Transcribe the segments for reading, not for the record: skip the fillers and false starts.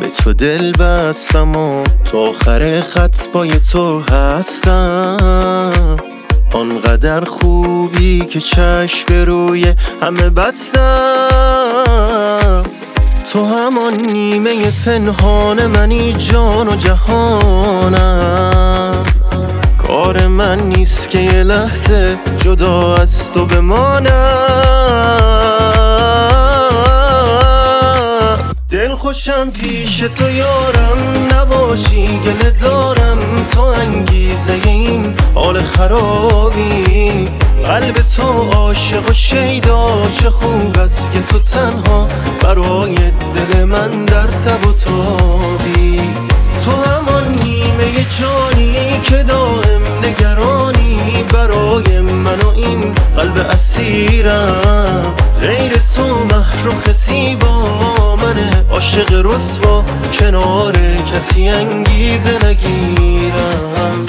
به تو دل بستم و تا آخر خط پای تو هستم. آنقدر خوبی که چشم به روی همه بستم. تو همان نیمه پنهان منی، جان و جهانم. کار من نیست که یه لحظه جدا از تو بمانم. دل خوشم پیش تو یارم، نباشی گله دارم. تو انگیزه این حال خرابی، قلب تو عاشق و شیدا. چه خوب است که تو تنها برای دل من در تب و تابی. تو همان نیمه جانی که دائم نگرانی برای من و این قلب اسیرم. غیر تو مهر و خسی با منه، عاشق رسوا کنار کسی انگیزه نگیرم.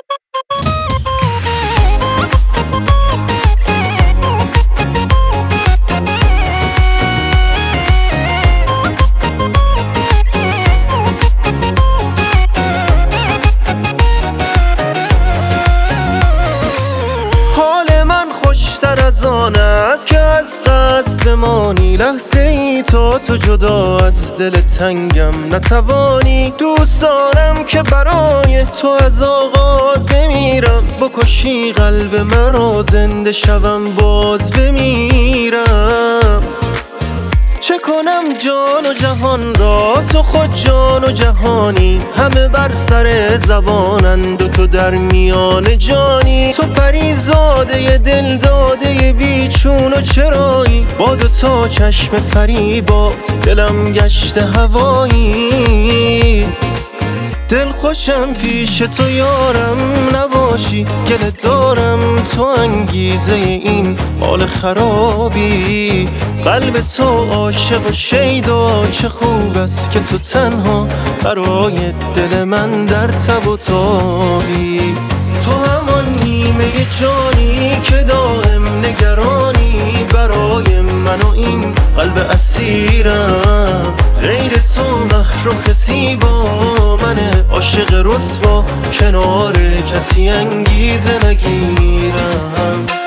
خوشتر از آن است که از قصد بمانی. لحظه ای تا تو جدا از دل تنگم نتوانی. دوست دارم که برای تو از آغاز بمیرم. بکشی قلب مرا زنده شوم باز بمیرم. چه کنم جان و جهان را، تو خود جان و جهانی. همه بر سر زبانند و تو در میان جانی. تو پریزاده دل داده بیچون و چرایی. با دو تا چشم فریبات دلم گشت هوایی. دل خوشم پیش تو یارم، نباشی گله دارم. تو انگیزه این حال خرابی، قلب تو عاشق و شیدا. چه خوب است که تو تنها برای دل من در تب و تابی. تو همان نیمه جانی که دائم نگرانی برای من و این قلب اسیرم. غیر تو مهر و خسی با منه، عاشق رسوا کنار کسی انگیزه نگیرم.